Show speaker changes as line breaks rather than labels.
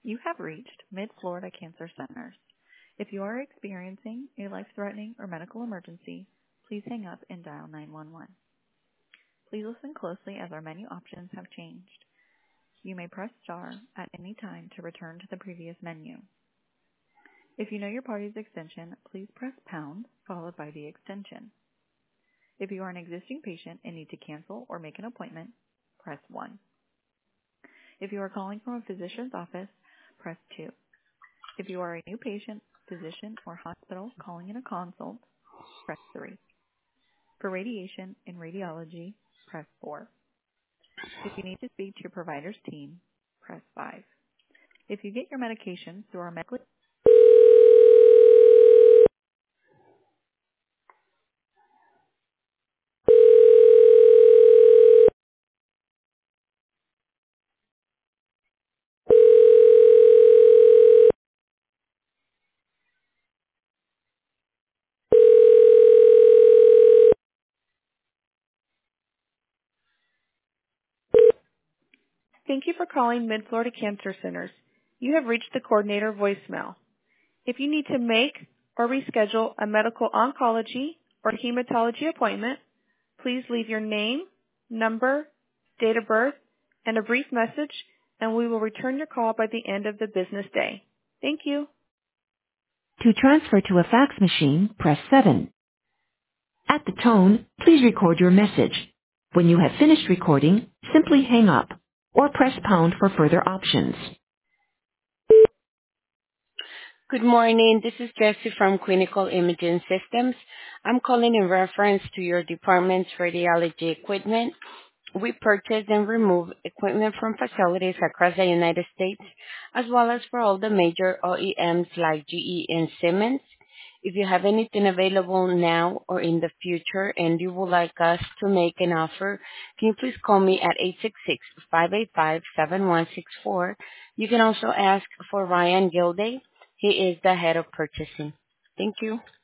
You have reached Mid-Florida Cancer Centers. If you are experiencing a life-threatening or medical emergency, please hang up and dial 911. Please listen closely as our menu options have changed. You may press star at any time to return to the previous menu. If you know your party's extension, please press pound followed by the extension. If you are an existing patient and need to cancel or make an appointment, press 1. If you are calling from a physician's office, press 2. If you are a new patient, physician, or hospital calling in a consult, press 3. For radiation and radiology, press 4. If you need to speak to your provider's team, press 5. If you get your medications through our medical... Thank you for calling Mid-Florida Cancer Centers. You have reached the coordinator voicemail. If you need to make or reschedule a medical oncology or hematology appointment, please leave your name, number, date of birth, and a brief message, and we will return your call by the end of the business day. Thank you.
To transfer to a fax machine, press 7. At the tone, please record your message. When you have finished recording, simply hang up or press pound for further options.
Good morning. This is Jessie from Clinical Imaging Systems. I'm calling in reference to your department's radiology equipment. We purchase and remove equipment from facilities across the United States, as well as for all the major OEMs like GE and Siemens. If you have anything available now or in the future and you would like us to make an offer, can you please call me at 866-585-7164. You can also ask for Ryan Gilday. He is the head of purchasing. Thank you.